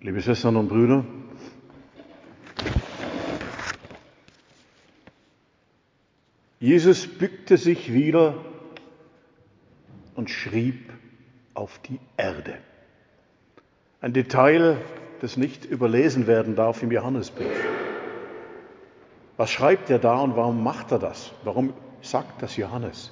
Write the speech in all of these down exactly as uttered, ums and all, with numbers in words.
Liebe Schwestern und Brüder, Jesus bückte sich wieder und schrieb auf die Erde. Ein Detail, das nicht überlesen werden darf im Johannesbrief. Was schreibt er da und warum macht er das? Warum sagt das Johannes?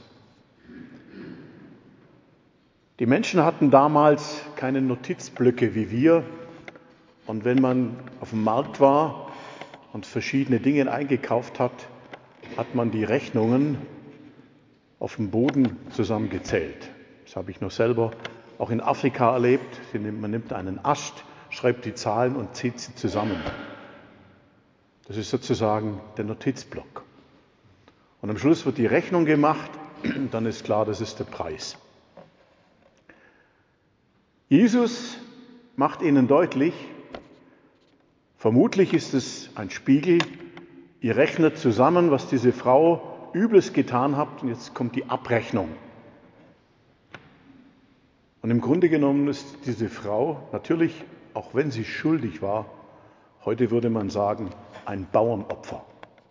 Die Menschen hatten damals keine Notizblöcke wie wir. Und wenn man auf dem Markt war und verschiedene Dinge eingekauft hat, hat man die Rechnungen auf dem Boden zusammengezählt. Das habe ich noch selber auch in Afrika erlebt. Man nimmt einen Ast, schreibt die Zahlen und zieht sie zusammen. Das ist sozusagen der Notizblock. Und am Schluss wird die Rechnung gemacht, dann ist klar, das ist der Preis. Jesus macht ihnen deutlich, vermutlich ist es ein Spiegel, ihr rechnet zusammen, was diese Frau Übles getan hat und jetzt kommt die Abrechnung. Und im Grunde genommen ist diese Frau natürlich, auch wenn sie schuldig war, heute würde man sagen, ein Bauernopfer.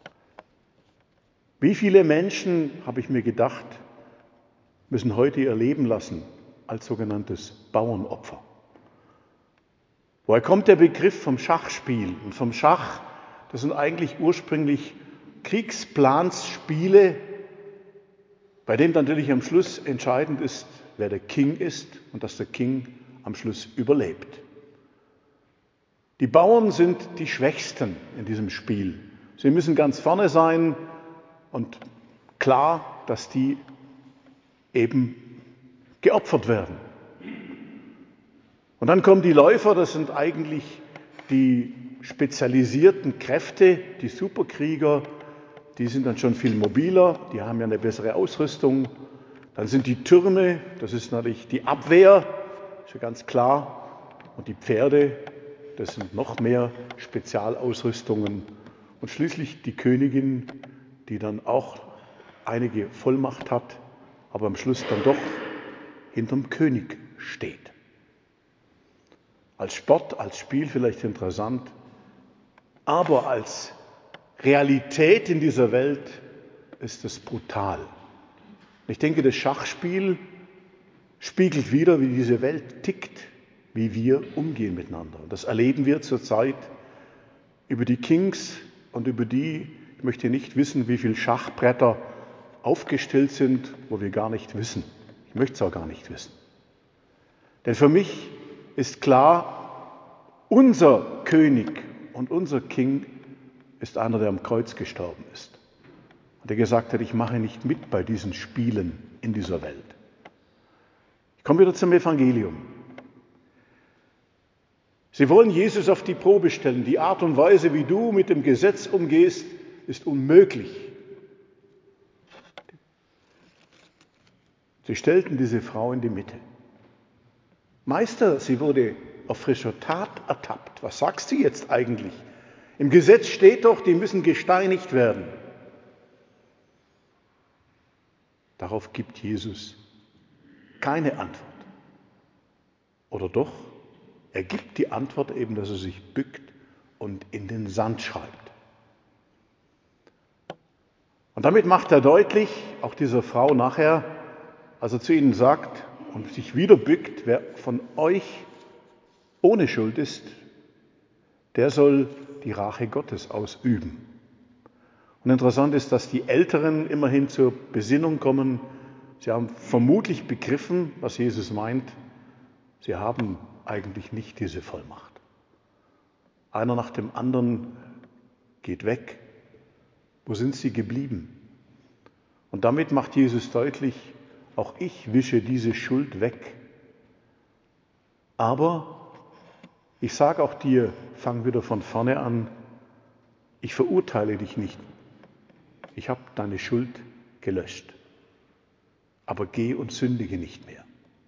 Wie viele Menschen, habe ich mir gedacht, müssen heute ihr Leben lassen als sogenanntes Bauernopfer? Woher kommt der Begriff vom Schachspiel und vom Schach? Das sind eigentlich ursprünglich Kriegsplansspiele, bei denen natürlich am Schluss entscheidend ist, wer der King ist und dass der King am Schluss überlebt. Die Bauern sind die Schwächsten in diesem Spiel. Sie müssen ganz vorne sein und klar, dass die eben geopfert werden. Und dann kommen die Läufer, das sind eigentlich die spezialisierten Kräfte, die Superkrieger, die sind dann schon viel mobiler, die haben ja eine bessere Ausrüstung. Dann sind die Türme, das ist natürlich die Abwehr, ist ja ganz klar. Und die Pferde, das sind noch mehr Spezialausrüstungen. Und schließlich die Königin, die dann auch einige Vollmacht hat, aber am Schluss dann doch hinterm König steht. Als Sport, als Spiel vielleicht interessant, aber als Realität in dieser Welt ist es brutal. Ich denke, das Schachspiel spiegelt wider, wie diese Welt tickt, wie wir umgehen miteinander. Das erleben wir zurzeit über die Kings und über die, ich möchte nicht wissen, wie viele Schachbretter aufgestellt sind, wo wir gar nicht wissen. Ich möchte es auch gar nicht wissen. Denn für mich ist klar, unser König und unser King ist einer, der am Kreuz gestorben ist. Und der gesagt hat, ich mache nicht mit bei diesen Spielen in dieser Welt. Ich komme wieder zum Evangelium. Sie wollen Jesus auf die Probe stellen. Die Art und Weise, wie du mit dem Gesetz umgehst, ist unmöglich. Sie stellten diese Frau in die Mitte. Meister, sie wurde auf frischer Tat ertappt. Was sagst du jetzt eigentlich? Im Gesetz steht doch, die müssen gesteinigt werden. Darauf gibt Jesus keine Antwort. Oder doch? Er gibt die Antwort eben, dass er sich bückt und in den Sand schreibt. Und damit macht er deutlich, auch dieser Frau nachher, als er zu ihnen sagt und sich wieder bückt, wer von euch ohne Schuld ist, der soll die Rache Gottes ausüben. Und interessant ist, dass die Älteren immerhin zur Besinnung kommen. Sie haben vermutlich begriffen, was Jesus meint. Sie haben eigentlich nicht diese Vollmacht. Einer nach dem anderen geht weg. Wo sind sie geblieben? Und damit macht Jesus deutlich, auch ich wische diese Schuld weg. Aber ich sage auch dir, fang wieder von vorne an, ich verurteile dich nicht. Ich habe deine Schuld gelöscht. Aber geh und sündige nicht mehr.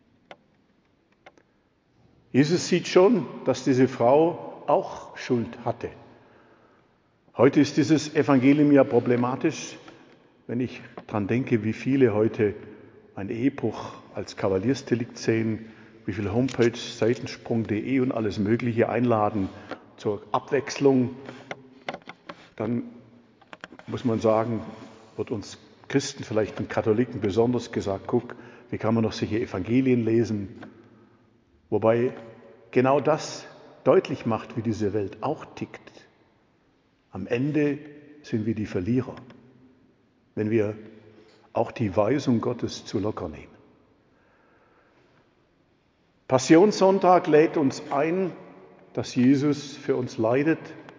Jesus sieht schon, dass diese Frau auch Schuld hatte. Heute ist dieses Evangelium ja problematisch, wenn ich daran denke, wie viele heute einen Ehebruch als Kavaliersdelikt sehen, wie viel Homepage, Seitensprung punkt de und alles Mögliche einladen zur Abwechslung, dann muss man sagen, wird uns Christen, vielleicht den Katholiken besonders gesagt, guck, wie kann man noch solche Evangelien lesen? Wobei genau das deutlich macht, wie diese Welt auch tickt. Am Ende sind wir die Verlierer, wenn wir auch die Weisung Gottes zu locker nehmen. Passionssonntag lädt uns ein, dass Jesus für uns leidet,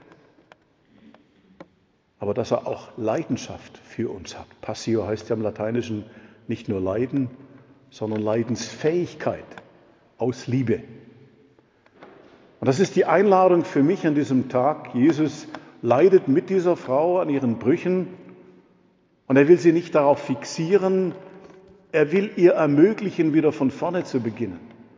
aber dass er auch Leidenschaft für uns hat. Passio heißt ja im Lateinischen nicht nur Leiden, sondern Leidensfähigkeit aus Liebe. Und das ist die Einladung für mich an diesem Tag. Jesus leidet mit dieser Frau an ihren Brüchen und er will sie nicht darauf fixieren, er will ihr ermöglichen, wieder von vorne zu beginnen.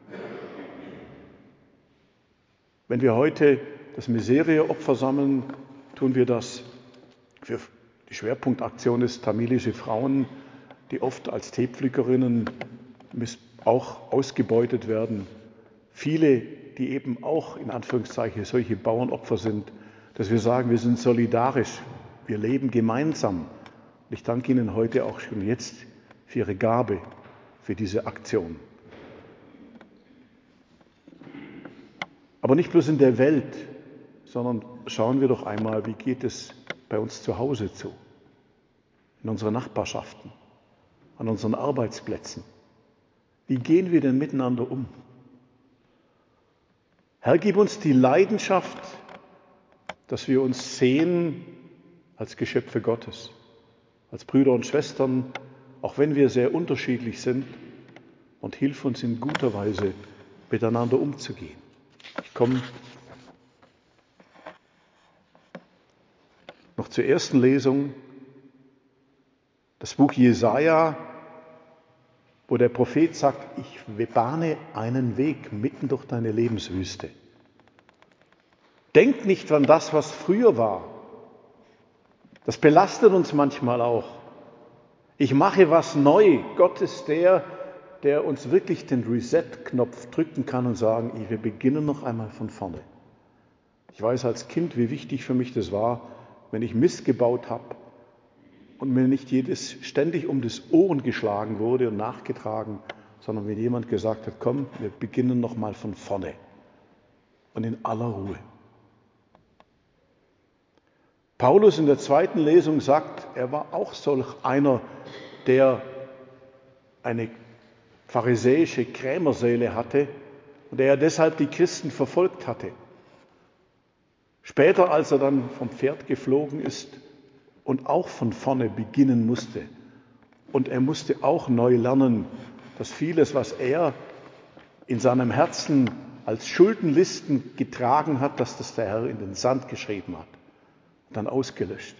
Wenn wir heute das Miserieopfer sammeln, tun wir das für die Schwerpunktaktion ist tamilische Frauen, die oft als Teepflückerinnen auch ausgebeutet werden. Viele, die eben auch in Anführungszeichen solche Bauernopfer sind, dass wir sagen, wir sind solidarisch, wir leben gemeinsam. Und ich danke Ihnen heute auch schon jetzt für Ihre Gabe, für diese Aktion. Aber nicht bloß in der Welt, sondern schauen wir doch einmal, wie geht es bei uns zu Hause zu, in unseren Nachbarschaften, an unseren Arbeitsplätzen. Wie gehen wir denn miteinander um? Herr, gib uns die Leidenschaft, dass wir uns sehen als Geschöpfe Gottes, als Brüder und Schwestern, auch wenn wir sehr unterschiedlich sind, und hilf uns in guter Weise miteinander umzugehen. Ich komme noch zur ersten Lesung, das Buch Jesaja, wo der Prophet sagt, ich bahne einen Weg mitten durch deine Lebenswüste. Denk nicht an das, was früher war. Das belastet uns manchmal auch. Ich mache was neu. Gott ist der, der uns wirklich den Reset-Knopf drücken kann und sagen, wir beginnen noch einmal von vorne. Ich weiß als Kind, wie wichtig für mich das war, wenn ich Mist gebaut habe und mir nicht jedes ständig um das Ohren geschlagen wurde und nachgetragen, sondern wenn jemand gesagt hat, komm, wir beginnen noch mal von vorne und in aller Ruhe. Paulus in der zweiten Lesung sagt, er war auch solch einer, der eine pharisäische Krämerseele hatte und der deshalb die Christen verfolgt hatte. Später, als er dann vom Pferd geflogen ist und auch von vorne beginnen musste, und er musste auch neu lernen, dass vieles, was er in seinem Herzen als Schuldenlisten getragen hat, dass das der Herr in den Sand geschrieben hat und dann ausgelöscht.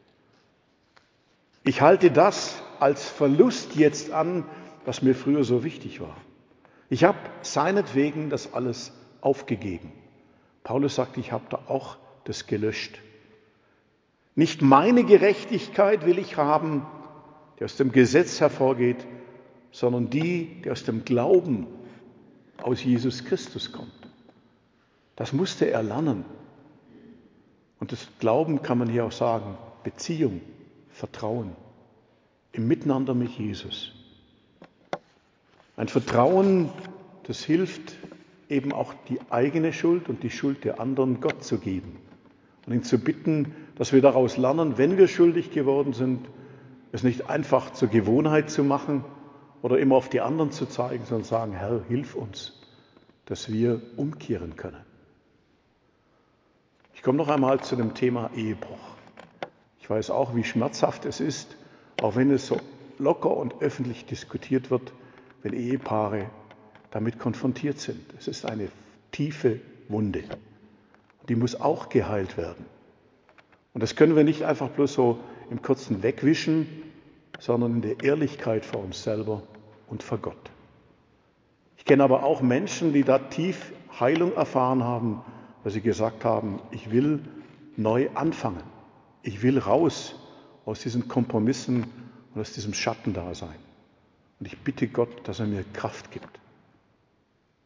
Ich halte das als Verlust jetzt an, was mir früher so wichtig war. Ich habe seinetwegen das alles aufgegeben. Paulus sagt, ich habe da auch das gelöscht. Nicht meine Gerechtigkeit will ich haben, die aus dem Gesetz hervorgeht, sondern die, die aus dem Glauben aus Jesus Christus kommt. Das musste er lernen. Und das Glauben kann man hier auch sagen, Beziehung, Vertrauen, im Miteinander mit Jesus. Ein Vertrauen, das hilft, eben auch die eigene Schuld und die Schuld der anderen Gott zu geben und ihn zu bitten, dass wir daraus lernen, wenn wir schuldig geworden sind, es nicht einfach zur Gewohnheit zu machen oder immer auf die anderen zu zeigen, sondern sagen, Herr, hilf uns, dass wir umkehren können. Ich komme noch einmal zu dem Thema Ehebruch. Ich weiß auch, wie schmerzhaft es ist, auch wenn es so locker und öffentlich diskutiert wird, wenn Ehepaare damit konfrontiert sind. Es ist eine tiefe Wunde. Die muss auch geheilt werden. Und das können wir nicht einfach bloß so im Kurzen wegwischen, sondern in der Ehrlichkeit vor uns selber und vor Gott. Ich kenne aber auch Menschen, die da tief Heilung erfahren haben, weil sie gesagt haben, ich will neu anfangen. Ich will raus aus diesen Kompromissen und aus diesem Schattendasein. Und ich bitte Gott, dass er mir Kraft gibt.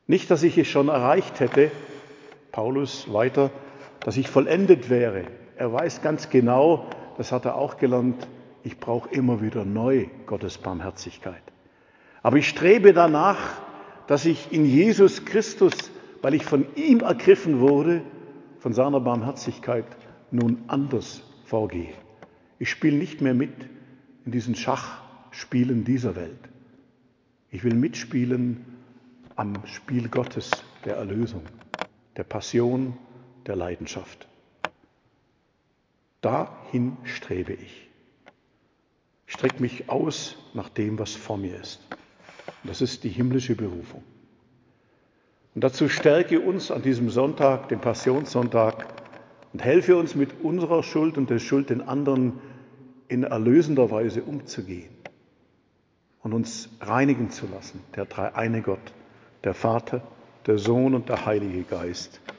Nicht, dass ich es schon erreicht hätte, Paulus weiter, dass ich vollendet wäre. Er weiß ganz genau, das hat er auch gelernt, ich brauche immer wieder neu Gottes Barmherzigkeit. Aber ich strebe danach, dass ich in Jesus Christus, weil ich von ihm ergriffen wurde, von seiner Barmherzigkeit nun anders vorgehe. Ich spiele nicht mehr mit in diesen Schachspielen dieser Welt. Ich will mitspielen am Spiel Gottes, der Erlösung, der Passion, der Leidenschaft. Dahin strebe ich. Ich strecke mich aus nach dem, was vor mir ist. Und das ist die himmlische Berufung. Und dazu stärke uns an diesem Sonntag, dem Passionssonntag, und helfe uns mit unserer Schuld und der Schuld den anderen in erlösender Weise umzugehen und uns reinigen zu lassen, der dreieine Gott, der Vater, der Sohn und der Heilige Geist.